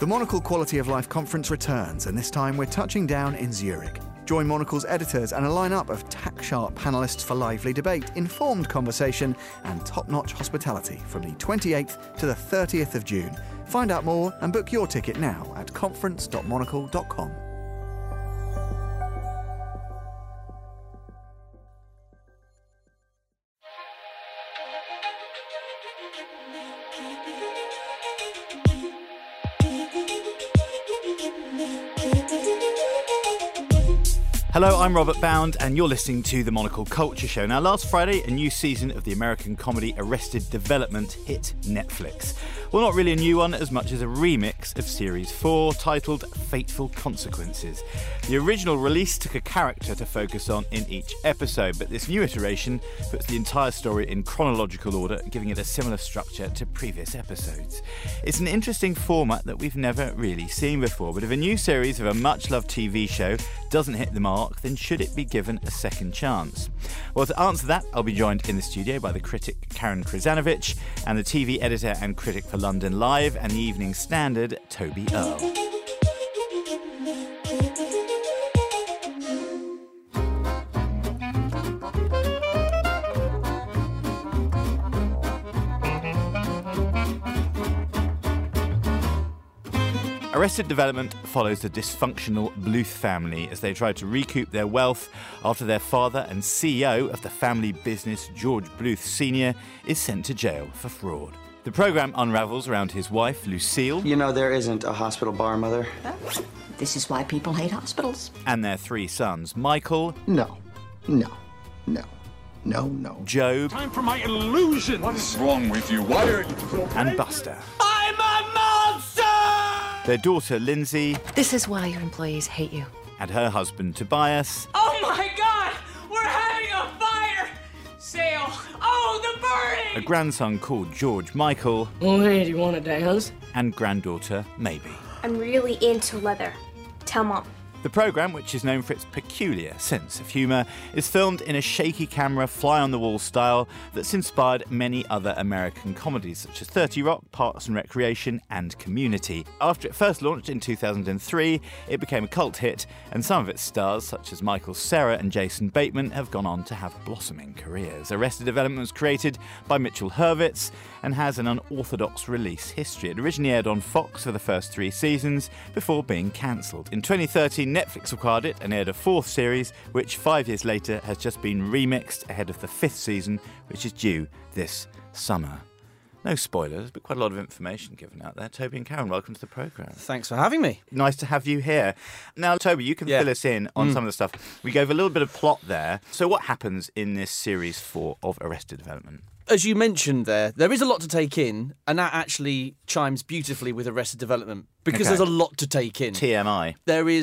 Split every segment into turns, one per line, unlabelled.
The Monocle Quality of Life Conference returns, and this time we're touching down in Zurich. Join Monocle's editors and a lineup of tack-sharp panellists for lively debate, informed conversation and top-notch hospitality from the 28th to the 30th of June. Find out more and book your ticket now at conference.monocle.com.
Hello, I'm Robert Bound, and you're listening to The Monocle Culture Show. Now, last Friday, a new season of the American comedy Arrested Development hit Netflix. Well, not really a new one, as much as a remix of Series 4, titled Fateful Consequences. The original release took a character to focus on in each episode, but this new iteration puts the entire story in chronological order, giving it a similar structure to previous episodes. It's an interesting format that we've never really seen before, but if a new series of a much-loved TV show doesn't hit the mark, then should it be given a second chance? Well, to answer that, I'll be joined in the studio by the critic Karen Krzanovich and the TV editor and critic for London Live and the Evening Standard, Toby Earle. Arrested Development follows the dysfunctional Bluth family as they try to recoup their wealth after their father and CEO of the family business, George Bluth Sr., is sent to jail for fraud. The programme unravels around his wife, Lucille.
You know, there isn't a hospital bar, Mother.
This is why people hate hospitals.
And their three sons, Michael.
No.
Job.
Time for my illusion!
What is wrong with you? Why are you...
And Buster.
I'm a monster!
Their daughter, Lindsay.
This is why your employees hate you.
And her husband, Tobias.
Oh my God! We're having a fire sale! Oh, the burning!
A grandson called George Michael.
Oh, hey, do you want to dance?
And granddaughter, Maybe.
I'm really into leather. Tell Mom.
The programme, which is known for its peculiar sense of humour, is filmed in a shaky camera, fly-on-the-wall style that's inspired many other American comedies such as 30 Rock, Parks and Recreation and Community. After it first launched in 2003, it became a cult hit, and some of its stars, such as Michael Cera and Jason Bateman, have gone on to have blossoming careers. Arrested Development was created by Mitchell Hurwitz and has an unorthodox release history. It originally aired on Fox for the first 3 seasons before being cancelled. In 2013, Netflix acquired it and aired a 4th series, which 5 years later has just been remixed ahead of the 5th season, which is due this summer. No spoilers, but quite a lot of information given out there. Toby and Karen, welcome to the programme.
Thanks for having me.
Nice to have you here. Now, Toby, you can fill us in on some of the stuff. We gave a little bit of plot there. So what happens in this Series 4 of Arrested Development?
As you mentioned there is a lot to take in, and that actually chimes beautifully with Arrested Development, because there's a lot to take in.
TMI.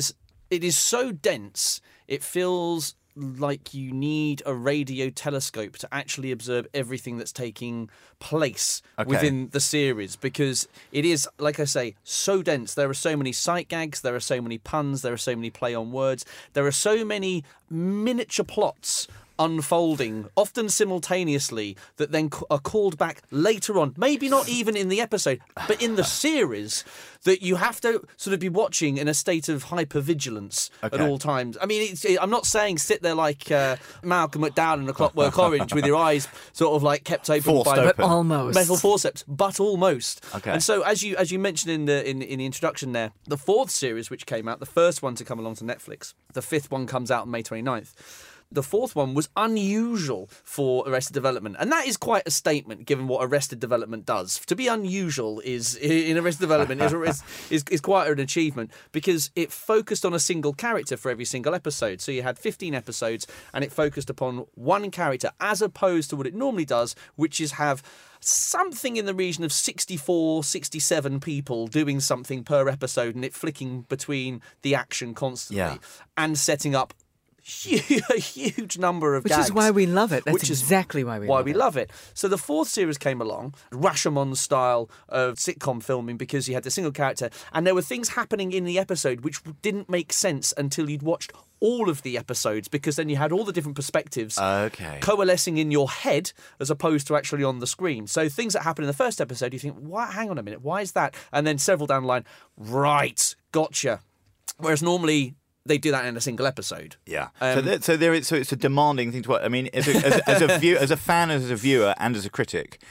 It is so dense, it feels like you need a radio telescope to actually observe everything that's taking place within the series, because it is, like I say, so dense. There are so many sight gags, there are so many puns, there are so many play on words, there are so many miniature plots unfolding, often simultaneously, that then are called back later on, maybe not even in the episode, but in the series, that you have to sort of be watching in a state of hypervigilance at all times. I mean, I'm not saying sit there like Malcolm McDowell in A Clockwork Orange with your eyes sort of like kept open by
almost
metal forceps, but almost.
Okay.
And so, as you mentioned in the introduction there, the 4th series which came out, the first one to come along to Netflix, the 5th one comes out on May 29th. The 4th one was unusual for Arrested Development, and that is quite a statement given what Arrested Development does. To be unusual in Arrested Development is quite an achievement, because it focused on a single character for every single episode. So you had 15 episodes, and it focused upon one character, as opposed to what it normally does, which is have something in the region of 64, 67 people doing something per episode, and it flicking between the action constantly and setting up a huge number of
Which
gags.
is why we love it. That's
which is
exactly why we love it.
So the fourth series came along, Rashomon style of sitcom filming, because you had the single character, and there were things happening in the episode which didn't make sense until you'd watched all of the episodes, because then you had all the different perspectives coalescing in your head as opposed to actually on the screen. So things that happen in the first episode, you think, "What? Hang on a minute, why is that?" And then several down the line, right, gotcha. Whereas normally they do that in a single episode.
Yeah. So it's a demanding thing to watch. I mean, as a fan, as a viewer, and as a critic,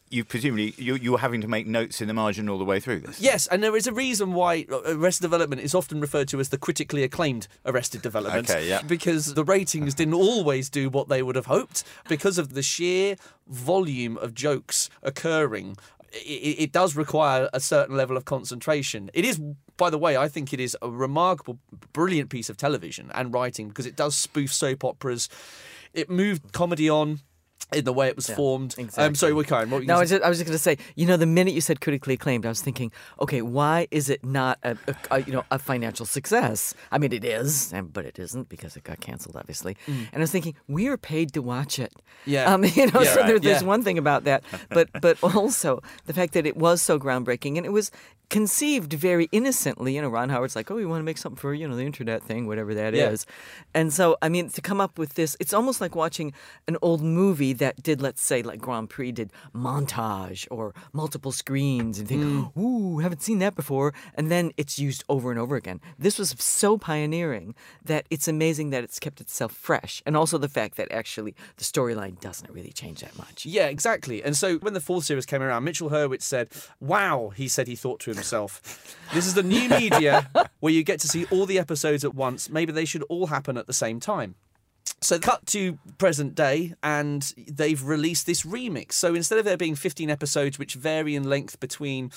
you're having to make notes in the margin all the way through this.
Yes, and there is a reason why Arrested Development is often referred to as the critically acclaimed Arrested Development.
Okay, yeah.
Because the ratings didn't always do what they would have hoped because of the sheer volume of jokes occurring. It does require a certain level of concentration. It is, by the way, I think it is a remarkable, brilliant piece of television and writing, because it does spoof soap operas. It moved comedy on in the way it was formed.
Exactly.
Sorry, Karen, what were you
No,
going to say?
I was just going to say, the minute you said critically acclaimed, I was thinking, okay, why is it not a financial success? I mean, it is, but it isn't because it got canceled, obviously. And I was thinking, we are paid to watch it.
Yeah.
So there's one thing about that, but also the fact that it was so groundbreaking, and it was conceived very innocently. Ron Howard's like, oh, we want to make something for, the internet thing, whatever that is. And so, I mean, to come up with this, it's almost like watching an old movie that did, let's say, like Grand Prix did montage or multiple screens and think, ooh, haven't seen that before. And then it's used over and over again. This was so pioneering that it's amazing that it's kept itself fresh. And also the fact that actually the storyline doesn't really change that much.
Yeah, exactly. And so when the fourth series came around, Mitchell Hurwitz said, wow, he thought to himself, this is the new media where you get to see all the episodes at once. Maybe they should all happen at the same time. So cut to present day, and they've released this remix. So instead of there being 15 episodes, which vary in length between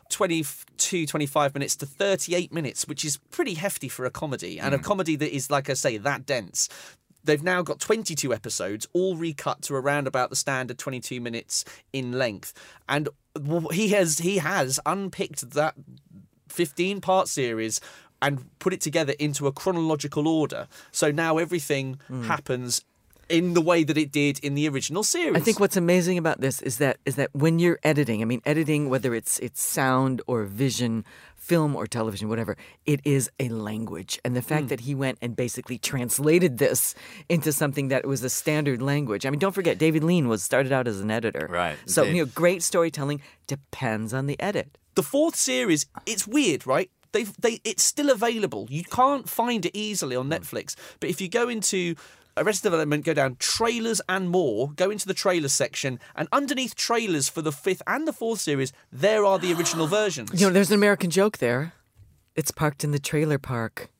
22, 25 minutes to 38 minutes, which is pretty hefty for a comedy, and a comedy that is, like I say, that dense, they've now got 22 episodes, all recut to around about the standard 22 minutes in length. And he has unpicked that 15-part series and put it together into a chronological order. So now everything happens in the way that it did in the original series.
I think what's amazing about this is that when you're editing, whether it's sound or vision, film or television, whatever, it is a language. And the fact that he went and basically translated this into something that was a standard language. I mean, don't forget, David Lean started out as an editor.
Right.
So, great storytelling depends on the edit.
The fourth series, it's weird, right? It's still available. You can't find it easily on Netflix. But if you go into Arrested Development, go down trailers and more, go into the trailer section, and underneath trailers for the fifth and the fourth series, there are the original versions.
There's an American joke there. It's parked in the trailer park.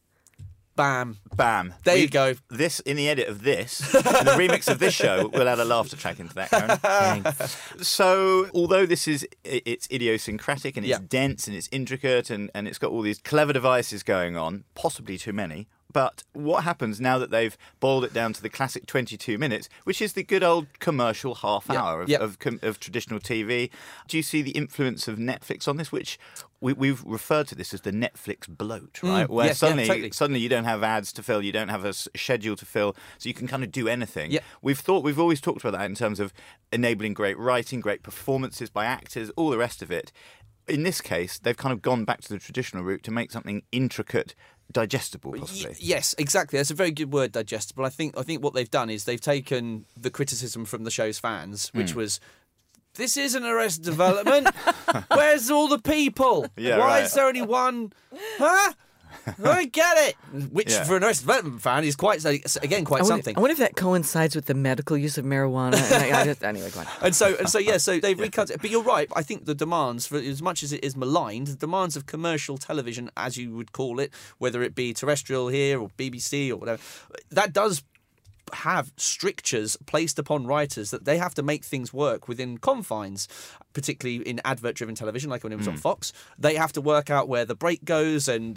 Bam.
Bam.
There you go.
This, in the edit of this, in the remix of this show, we'll add a laughter track into that, Karen.
Thanks.
So, although it's idiosyncratic and it's dense and it's intricate and it's got all these clever devices going on, possibly too many, but what happens now that they've boiled it down to the classic 22 minutes, which is the good old commercial half hour of traditional TV? Do you see the influence of Netflix on this, which we've referred to this as the Netflix bloat, right? Where suddenly you don't have ads to fill, you don't have a schedule to fill, so you can kind of do anything.
Yeah.
We've always talked about that in terms of enabling great writing, great performances by actors, all the rest of it. In this case, they've kind of gone back to the traditional route to make something intricate, digestible, possibly.
Yes, exactly. That's a very good word, digestible. I think what they've done is they've taken the criticism from the show's fans, which was, this isn't Arrested Development. Where's all the people? Why is there only one? Huh? I don't get it. Which, for an Arrested Development fan, is quite something.
I wonder if that coincides with the medical use of marijuana. Anyway, go on.
And so they've recut it. But you're right. I think the demands, for as much as it is maligned, the demands of commercial television, as you would call it, whether it be terrestrial here or BBC or whatever, that does have strictures placed upon writers that they have to make things work within confines, particularly in advert-driven television, like when it was on Fox. They have to work out where the break goes, and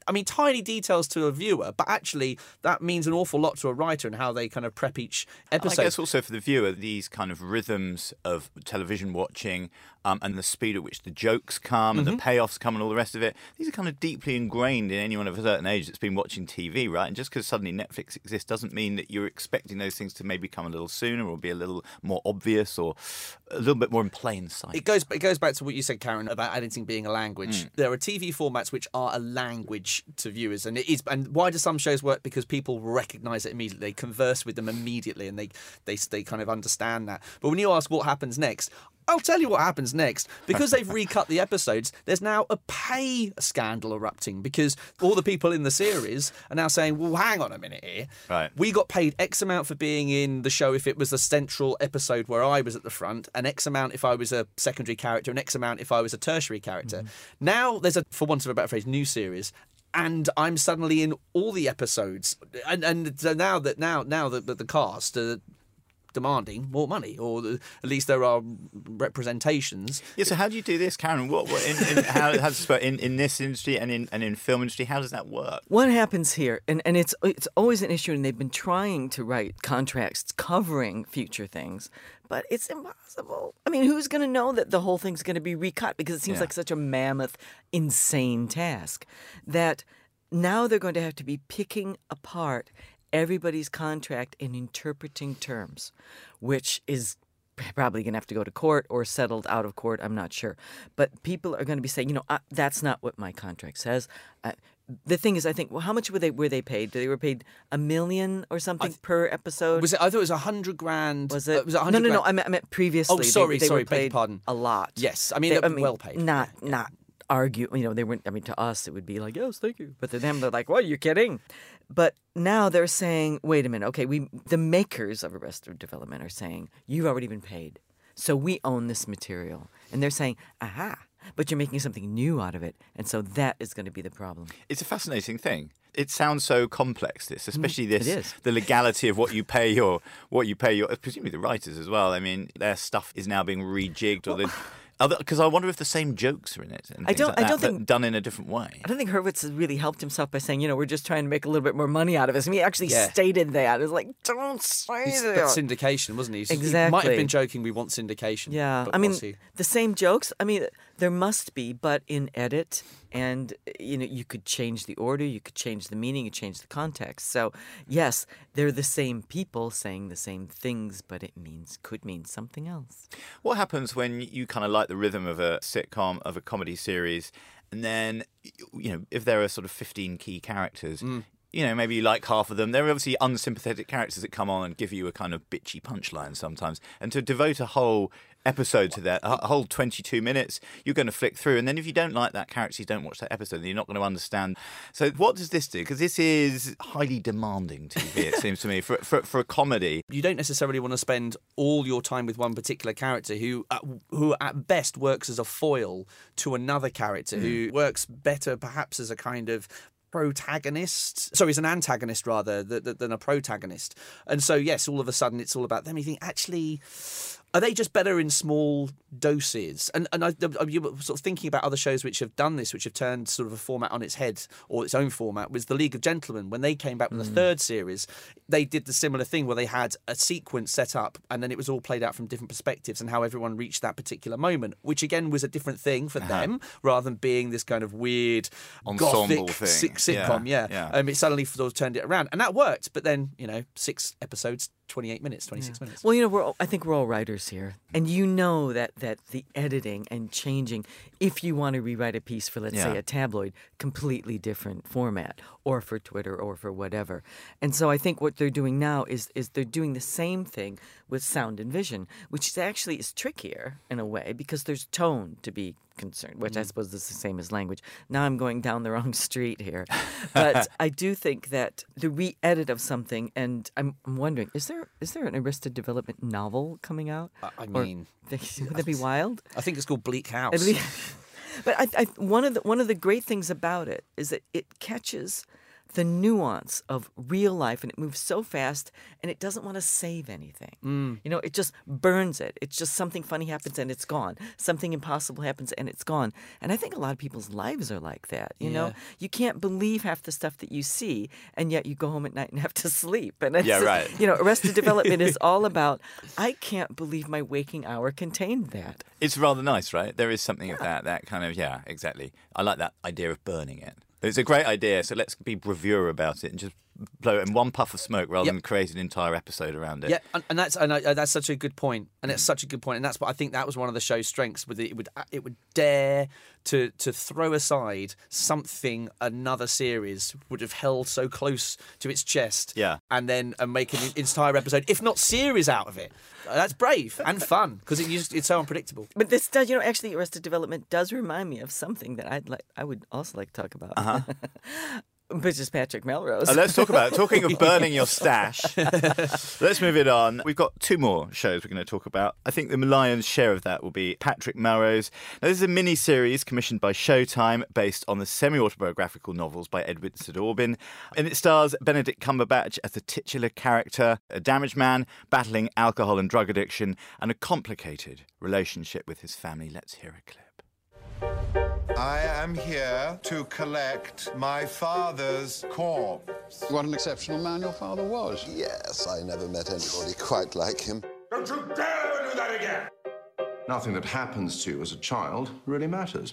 tiny details to a viewer, but actually that means an awful lot to a writer and how they kind of prep each episode.
I guess also for the viewer, these kind of rhythms of television watching and the speed at which the jokes come and the payoffs come and all the rest of it, these are kind of deeply ingrained in anyone of a certain age that's been watching TV, right? And just because suddenly Netflix exists doesn't mean that you're expecting those things to maybe come a little sooner or be a little more obvious or a little bit more in plain sight.
It goes back to what you said, Karen, about editing being a language. There are TV formats which are a language to viewers, and it is. And why do some shows work? Because people recognise it immediately, they converse with them immediately, and they kind of understand that. But when you ask what happens next, I'll tell you what happens next. Because they've recut the episodes, there's now a pay scandal erupting because all the people in the series are now saying, well, hang on a minute here.
Right.
We got paid X amount for being in the show if it was the central episode where I was at the front, and X amount if I was a secondary character, and X amount if I was a tertiary character. Now there's for want of a better phrase, new series. And I'm suddenly in all the episodes, and so now that the cast are demanding more money, or at least there are representations.
Yeah. So how do you do this, Karen? How does this work in this industry and in film industry? How does that work?
What happens here, and it's always an issue, and they've been trying to write contracts covering future things, but it's impossible. I mean, who's going to know that the whole thing's going to be recut? Because it seems like such a mammoth, insane task that now they're going to have to be picking apart everybody's contract and interpreting terms, which is probably going to have to go to court or settled out of court. I'm not sure. But people are going to be saying, that's not what my contract says. The thing is, I think, well, how much were they paid? They were paid $1 million or something per episode.
Was it? I thought it was $100,000.
Was it?
Was it $100,000?
No. I meant previously.
Oh, sorry.
They were
beg your pardon.
A lot.
Yes, I mean, well paid.
Not argue. They weren't. I mean, to us it would be like, yes, thank you. But to them, they're like, what? Are you kidding? But now they're saying, wait a minute. Okay, the makers of Arrested Development are saying you've already been paid, so we own this material, and they're saying, aha. But you're making something new out of it, and so that is going to be the problem.
It's a fascinating thing. It sounds so complex, especially
It is.
the legality of what you pay your presumably the writers as well. I mean, their stuff is now being rejigged, because I wonder if the same jokes are in it. And
I don't think
but done in a different way.
I don't think Hurwitz has really helped himself by saying, we're just trying to make a little bit more money out of this. I mean, he actually stated that. It was like, don't say that.
But syndication, wasn't he?
Exactly.
He might have been joking. We want syndication.
Yeah,
but
I mean, the same jokes. I mean, there must be, but in edit, and you could change the order, you could change the meaning, you change the context. So yes, they're the same people saying the same things, but it could mean something else.
What happens when you kind of like the rhythm of a sitcom, of a comedy series, and then if there are sort of 15 key characters? Maybe you like half of them. There are obviously unsympathetic characters that come on and give you a kind of bitchy punchline sometimes. And to devote a whole episode to that, a whole 22 minutes, you're going to flick through. And then if you don't like that character, you don't watch that episode, then you're not going to understand. So what does this do? Because this is highly demanding TV, it seems to me, for a comedy.
You don't necessarily want to spend all your time with one particular character who at best works as a foil to another character who works better perhaps as a kind of as an antagonist rather than a protagonist. And so yes, all of a sudden it's all about them. You think, actually, are they just better in small doses? And you were sort of thinking about other shows which have done this, which have turned sort of a format on its head, or its own format, was The League of Gentlemen. When they came back with the third series, they did the similar thing where they had a sequence set up and then it was all played out from different perspectives and how everyone reached that particular moment, which again was a different thing for them, rather than being this kind of weird
ensemble
gothic
thing.
Sitcom. It suddenly sort of turned it around, and that worked. But then 6 episodes, 28 minutes, 26 minutes.
Well, I think we're all writers here. And that the editing and changing, if you want to rewrite a piece for, let's say, a tabloid, completely different format, or for Twitter, or for whatever. And so I think what they're doing now is they're doing the same thing with sound and vision, which actually is trickier in a way because there's tone to be concerned, which I suppose is the same as language. Now I'm going down the wrong street here. But I do think that the re-edit of something, and I'm wondering, is there an Arrested Development novel coming out?
Would
that be wild?
I think it's called Bleak House.
But one of the great things about it is that it catches the nuance of real life, and it moves so fast, and it doesn't want to save anything. You know, it just burns it. It's just something funny happens and it's gone. Something impossible happens and it's gone. And I think a lot of people's lives are like that. You know, you can't believe half the stuff that you see, and yet you go home at night and have to sleep. And it's
right.
You know, Arrested Development is all about, I can't believe my waking hour contained that.
It's rather nice, right? There is something of that kind of, exactly. I like that idea of burning it. It's a great idea, so let's be bravura about it and just blow it in one puff of smoke rather than create an entire episode around it.
Yeah, and that's such a good point, and it's such a good point, and that's what I think that was one of the show's strengths. With it would dare to throw aside something another series would have held so close to its chest, and then make an entire episode, if not series, out of it. That's brave and fun because it's so unpredictable.
But this does, actually, Arrested Development does remind me of something that I would also like to talk about. Which is Patrick Melrose.
Let's talk about it. Talking of burning your stash, let's move it on. We've got 2 more shows we're going to talk about. I think the lion's share of that will be Patrick Melrose. Now, this is a mini-series commissioned by Showtime based on the semi-autobiographical novels by Edward St. Aubyn. And it stars Benedict Cumberbatch as the titular character, a damaged man battling alcohol and drug addiction and a complicated relationship with his family. Let's hear a clip.
I am here to collect my father's corpse.
What an exceptional man your father was.
Yes, I never met anybody quite like him.
Don't you dare do that again!
Nothing that happens to you as a child really matters.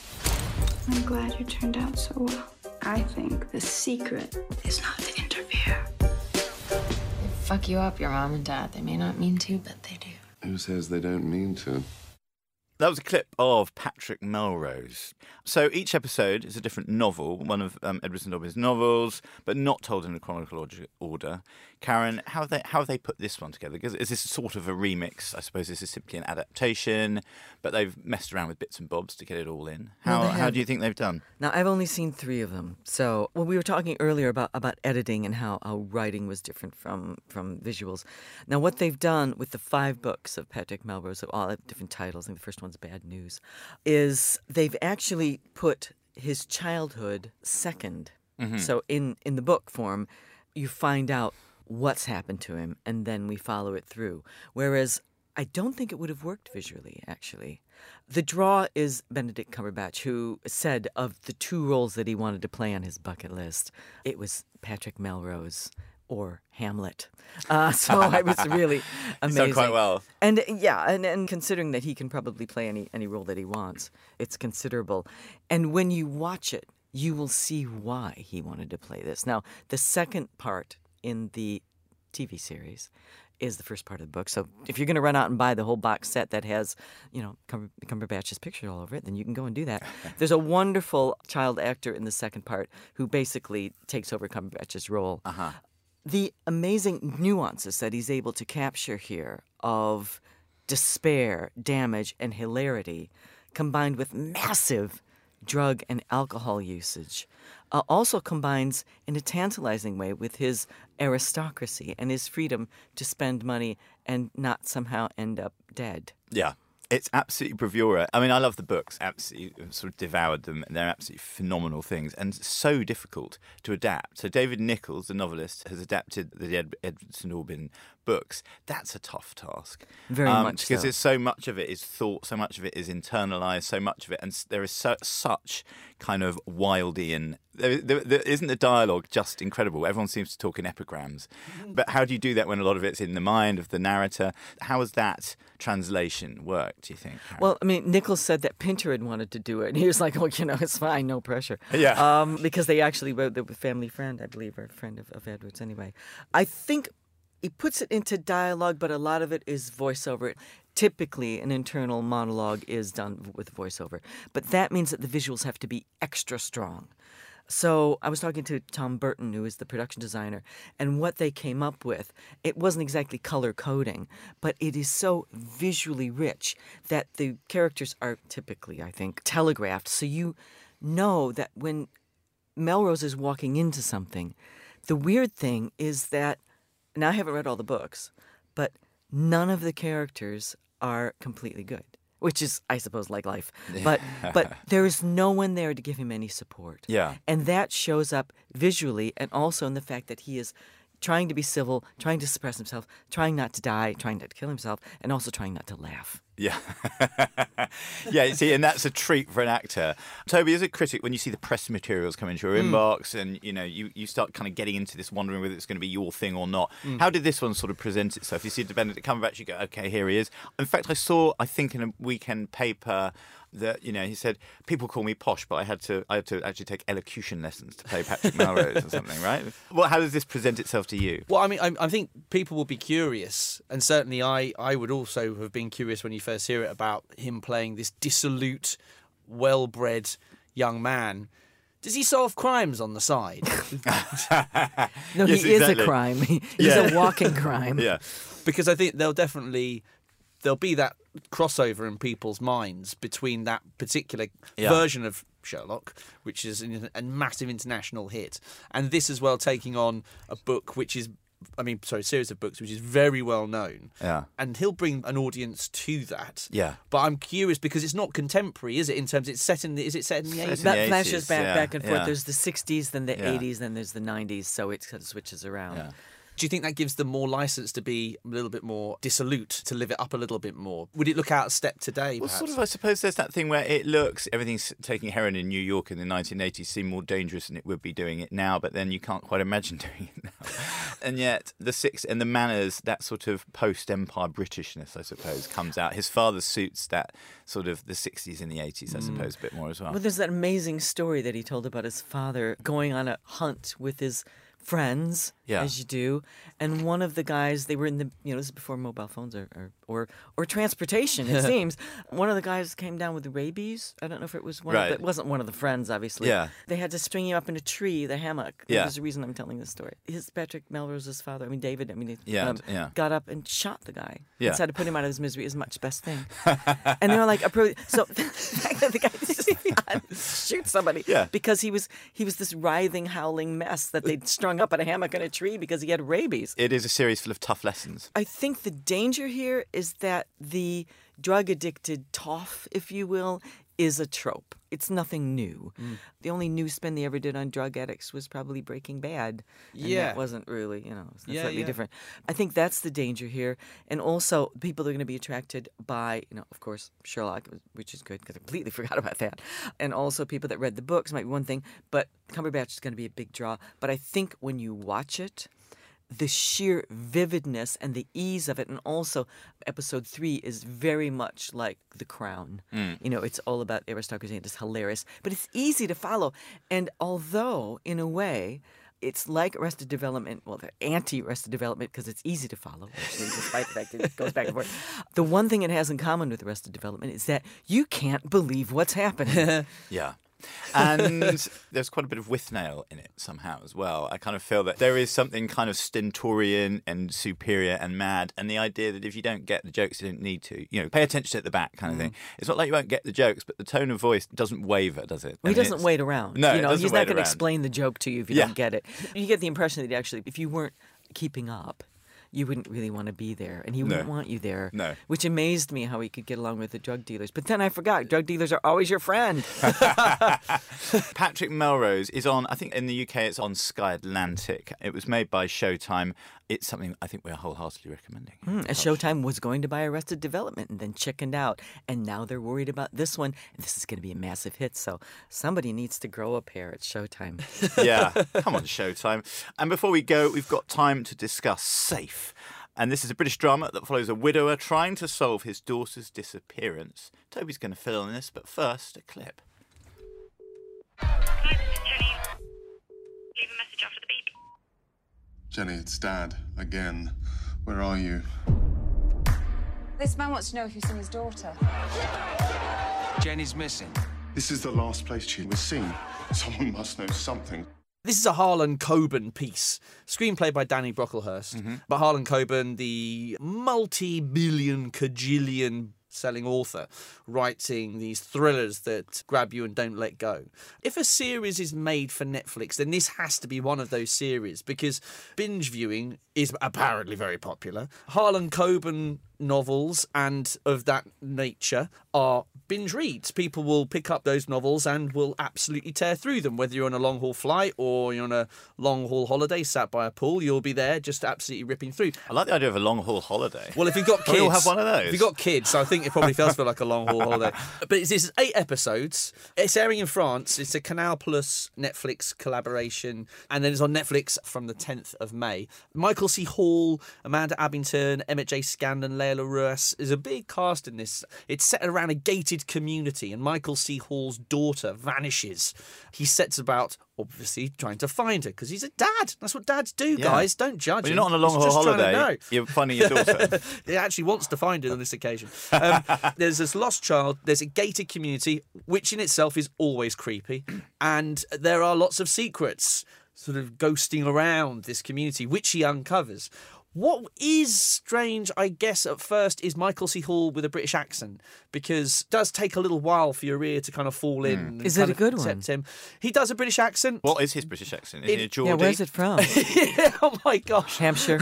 I'm glad you turned out so well. I think the secret is not to interfere.
They fuck you up, your mom and dad. They may not mean to, but they do.
Who says they don't mean to?
That was a clip of Patrick Melrose. So each episode is a different novel, one of Edward St. Aubyn's novels, but not told in a chronological order. Karen, how have they put this one together? Is this sort of a remix? I suppose this is simply an adaptation, but they've messed around with bits and bobs to get it all in. How do you think they've done?
Now, I've only seen 3 of them. So, we were talking earlier about editing and how writing was different from visuals. Now, what they've done with the 5 books of Patrick Melrose, all have different titles, I think the first one's Bad News, is they've actually put his childhood second. Mm-hmm. So in the book form, you find out what's happened to him, and then we follow it through. Whereas I don't think it would have worked visually, actually. The draw is Benedict Cumberbatch, who said of the 2 roles that he wanted to play on his bucket list, it was Patrick Melrose or Hamlet. So it was really amazing.
He's done quite well.
And and considering that he can probably play any role that he wants, it's considerable. And when you watch it, you will see why he wanted to play this. Now, the second part in the TV series is the first part of the book. So if you're going to run out and buy the whole box set that has, Cumberbatch's picture all over it, then you can go and do that. There's a wonderful child actor in the second part who basically takes over Cumberbatch's role.
Uh-huh.
The amazing nuances that he's able to capture here of despair, damage, and hilarity, combined with massive drug and alcohol usage, also combines in a tantalizing way with his aristocracy and his freedom to spend money and not somehow end up dead.
Yeah. It's absolutely bravura. I mean, I love the books, absolutely sort of devoured them, and they're absolutely phenomenal things, and so difficult to adapt. So David Nichols, the novelist, has adapted the Edward St. Aubyn books. That's a tough task.
Very much
because
so.
It's so much of it is thought, so much of it is internalized, so much of it, and there is such kind of Wildian. There isn't the dialogue just incredible. Everyone seems to talk in epigrams. But how do you do that when a lot of it's in the mind of the narrator? How has that translation worked, do you think, Karen?
Well, I mean, Nichols said that Pinter had wanted to do it. And he was like, it's fine, no pressure.
Yeah.
Because they actually wrote it with family friend, I believe, or a friend of Edward's anyway. I think he puts it into dialogue, but a lot of it is voiceover. Typically, an internal monologue is done with voiceover. But that means that the visuals have to be extra strong. So I was talking to Tom Burton, who is the production designer, and what they came up with, it wasn't exactly color coding, but it is so visually rich that the characters are typically, I think, telegraphed. So you know that when Melrose is walking into something, the weird thing is that, and I haven't read all the books, but none of the characters are completely good. which is, I suppose, like life. But there is no one there to give him any support.
Yeah.
And that shows up visually and also in the fact that he is trying to be civil, trying to suppress himself, trying not to die, trying not to kill himself, and also trying not to laugh.
Yeah. Yeah, see, and that's a treat for an actor. Toby, as a critic, when you see the press materials come into your inbox and, you start kind of getting into this, wondering whether it's going to be your thing or not, how did this one sort of present itself? You see Benedict Cumberbatch, you go, okay, here he is. In fact, I think in a weekend paper that, he said, people call me posh, but I had to actually take elocution lessons to play Patrick Melrose or something, right? Well, how does this present itself to you?
Well, I mean, I think people will be curious, and certainly I would also have been curious when you first hear it about him playing this dissolute, well-bred young man. Does he solve crimes on the side?
No, yes, he is a crime. He's a walking crime.
Yeah.
Because I think there'll be that crossover in people's minds between that particular version of Sherlock, which is a massive international hit, and this as well taking on a book which is, series of books which is very well known.
Yeah.
And he'll bring an audience to that.
Yeah.
But I'm curious because it's not contemporary, is it? In terms, is it set in the 80s?
That flashes back and forth.
Yeah.
There's the 60s, then the 80s, then there's the 90s, so it kind of switches around.
Yeah.
Do you think that gives them more license to be a little bit more dissolute, to live it up a little bit more? Would it look out of step today, perhaps?
Well, sort of, I suppose there's that thing where everything's taking heroin in New York in the 1980s seemed more dangerous than it would be doing it now, but then you can't quite imagine doing it now. And yet the manners, that sort of post-Empire Britishness, I suppose, comes out. His father suits that sort of the 60s and the 80s, I suppose, a bit more as well.
Well, there's that amazing story that he told about his father going on a hunt with his friends, as you do, and one of the guys, they were in the, this is before mobile phones or transportation, it seems. One of the guys came down with rabies. I don't know if it was it wasn't one of the friends, obviously.
Yeah.
They had to string him up in a tree, the hammock.
Yeah.
There's a reason I'm telling this story. Patrick Melrose's father, David, got up and shot the guy.
Yeah.
Decided to put him out of his misery is much best thing. And they were like, so the fact that the guy just shoot somebody because he was this writhing, howling mess that they'd strung up in a hammock in a tree because he had rabies.
It is a series full of tough lessons.
I think the danger here is that the drug-addicted toff, if you will, is a trope. It's nothing new. The only new spin they ever did on drug addicts was probably Breaking Bad. And that wasn't really, slightly different. I think that's the danger here. And also, people are going to be attracted by, of course, Sherlock, which is good because I completely forgot about that. And also, people that read the books might be one thing, but Cumberbatch is going to be a big draw. But I think when you watch it, the sheer vividness and the ease of it, and also episode 3 is very much like The Crown. It's all about aristocracy and it's hilarious, but it's easy to follow. And although, in a way, it's like Arrested Development, well, the anti-Arrested Development, because it's easy to follow, actually, despite the fact that it goes back and forth. The one thing it has in common with Arrested Development is that you can't believe what's happening.
Yeah. And there's quite a bit of Withnail in it somehow as well. I kind of feel that there is something kind of stentorian and superior and mad, and the idea that if you don't get the jokes, you don't need to. Pay attention at the back kind of thing. It's not like you won't get the jokes, but the tone of voice doesn't waver, does it?
Well, he doesn't wait around.
No,
he's not going to explain the joke to you if you don't get it. You get the impression that actually, if you weren't keeping up, you wouldn't really want to be there, and he wouldn't want you there.
No.
Which amazed me how he could get along with the drug dealers. But then I forgot, drug dealers are always your friend.
Patrick Melrose is on, I think in the UK it's on Sky Atlantic. It was made by Showtime. It's something I think we're wholeheartedly recommending.
And Showtime was going to buy Arrested Development and then chickened out. And now they're worried about this one. And this is going to be a massive hit. So somebody needs to grow a pair at Showtime.
Yeah, come on, Showtime. And before we go, we've got time to discuss Safe. And this is a British drama that follows a widower trying to solve his daughter's disappearance. Toby's going to fill in this, but first, a clip.
Hi, this is Jenny. Leave a message after the beep.
Jenny, it's Dad. Again. Where are you?
This man wants to know if you've seen his daughter.
Jenny's missing.
This is the last place she was seen. Someone must know something.
This is a Harlan Coben piece, screenplay by Danny Brocklehurst. But Harlan Coben, the multi-billion, cajillion selling author, writing these thrillers that grab you and don't let go. If a series is made for Netflix, then this has to be one of those series, because binge viewing is apparently very popular. Harlan Coben novels and of that nature are binge reads. People will pick up those novels and will absolutely tear through them. Whether you're on a long-haul flight or you're on a long-haul holiday sat by a pool, you'll be there just absolutely ripping through.
I like the idea of a long-haul holiday.
Well, if you've got kids...
We all have one of those.
If you've got kids, I think it probably does feel like a long-haul holiday. But it's 8 episodes. It's airing in France. It's a Canal Plus Netflix collaboration. And then it's on Netflix from the 10th of May. Michael C. Hall, Amanda Abington, Emmett J. Scanlon, Layla Ruiz. There's a big cast in this. It's set around a gated community, and Michael C. Hall's daughter vanishes. He sets about, obviously, trying to find her because he's a dad. That's what dads do, guys. Don't judge him.
You're not on a long-haul holiday. You're finding your daughter.
He actually wants to find her on this occasion. There's this lost child. There's a gated community, which in itself is always creepy. And there are lots of secrets sort of ghosting around this community, which he uncovers. What is strange, I guess, at first, is Michael C. Hall with a British accent, because it does take a little while for your ear to kind of fall in.
Is it a good one?
Him. He does a British accent.
What is his British accent? Is it a Geordie?
Yeah, where's it from?
Oh, my gosh.
Hampshire.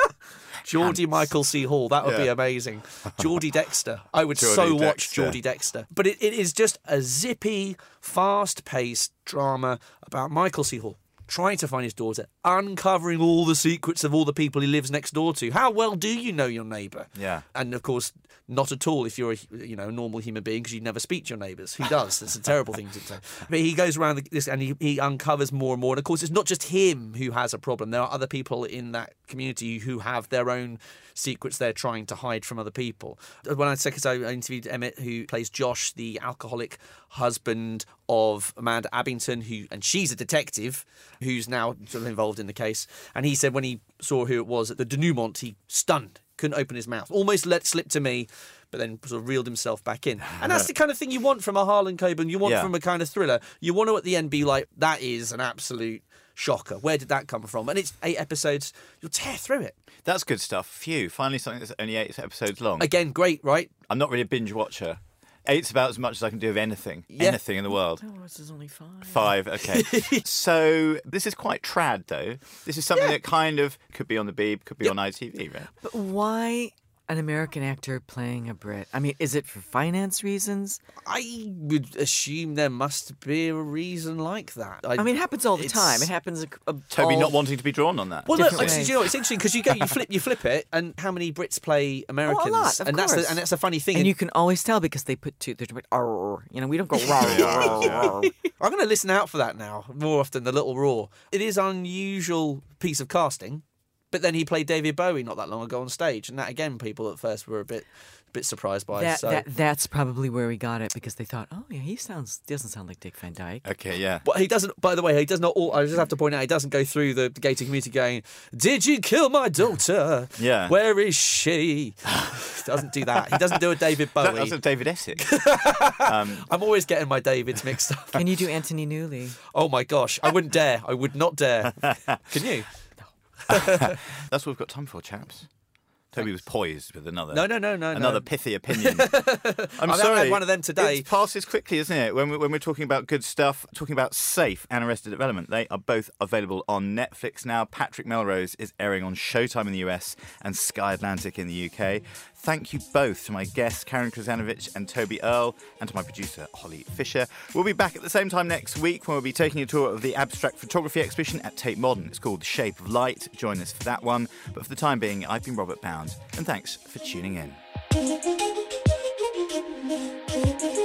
Geordie Michael C. Hall. That would be amazing. Geordie Dexter. I would so watch Geordie Dexter. But it is just a zippy, fast-paced drama about Michael C. Hall trying to find his daughter, uncovering all the secrets of all the people he lives next door to. How well do you know your neighbour?
Yeah.
And, of course, not at all if you're a normal human being, because you never speak to your neighbours. Who does? That's a terrible thing to say. But he goes around this and he uncovers more and more. And, of course, it's not just him who has a problem. There are other people in that community who have their own secrets they're trying to hide from other people. When I interviewed Emmett, who plays Josh, the alcoholic husband of Amanda Abington, and she's a detective who's now sort of involved in the case. And he said when he saw who it was at the denouement, he stunned, couldn't open his mouth, almost let slip to me, but then sort of reeled himself back in. And that's the kind of thing you want from a Harlan Coben, you want from a kind of thriller. You want to at the end be like, that is an absolute shocker. Where did that come from? And it's 8 episodes. You'll tear through it.
That's good stuff. Phew. Finally something that's only 8 episodes long.
Again, great, right?
I'm not really a binge watcher. 8's about as much as I can do of anything in the world.
Oh, this is only 5.
5, okay. So this is quite trad, though. This is something that kind of could be on the Beeb, could be on ITV, right?
But why an American actor playing a Brit? I mean, is it for finance reasons?
I would assume there must be a reason like that.
I mean, it happens all the time. It happens.
Toby not wanting to be drawn on that.
Well, look, it's interesting because you flip it, and how many Brits play Americans?
Oh, a lot, of course.
That's a funny thing.
And you can always tell because they put two. They're we don't go.
I'm going to listen out for that now more often. The little roar. It is an unusual piece of casting. But then he played David Bowie not that long ago on stage, and that again, people at first were a bit surprised by.
That's probably where we got it, because they thought, oh yeah, he doesn't sound like Dick Van Dyke.
Okay, yeah.
But he doesn't. By the way, he does not. I just have to point out, he doesn't go through the gated community going, "Did you kill my daughter?
Yeah.
Where is she?" He doesn't do that. He doesn't do a David Bowie.
That's a David Essex.
I'm always getting my Davids mixed up.
Can you do Anthony Newley?
Oh my gosh, I wouldn't dare. I would not dare. Can you?
That's what we've got time for, chaps. Toby was poised with another pithy opinion. I'm sorry.
I had one of them today.
It passes quickly, isn't it? When we're talking about good stuff, talking about Safe and Arrested Development, they are both available on Netflix now. Patrick Melrose is airing on Showtime in the US and Sky Atlantic in the UK. Thank you both to my guests, Karen Krzanovich and Toby Earle, and to my producer, Holly Fisher. We'll be back at the same time next week when we'll be taking a tour of the abstract photography exhibition at Tate Modern. It's called The Shape of Light. Join us for that one. But for the time being, I've been Robert Bound, and thanks for tuning in.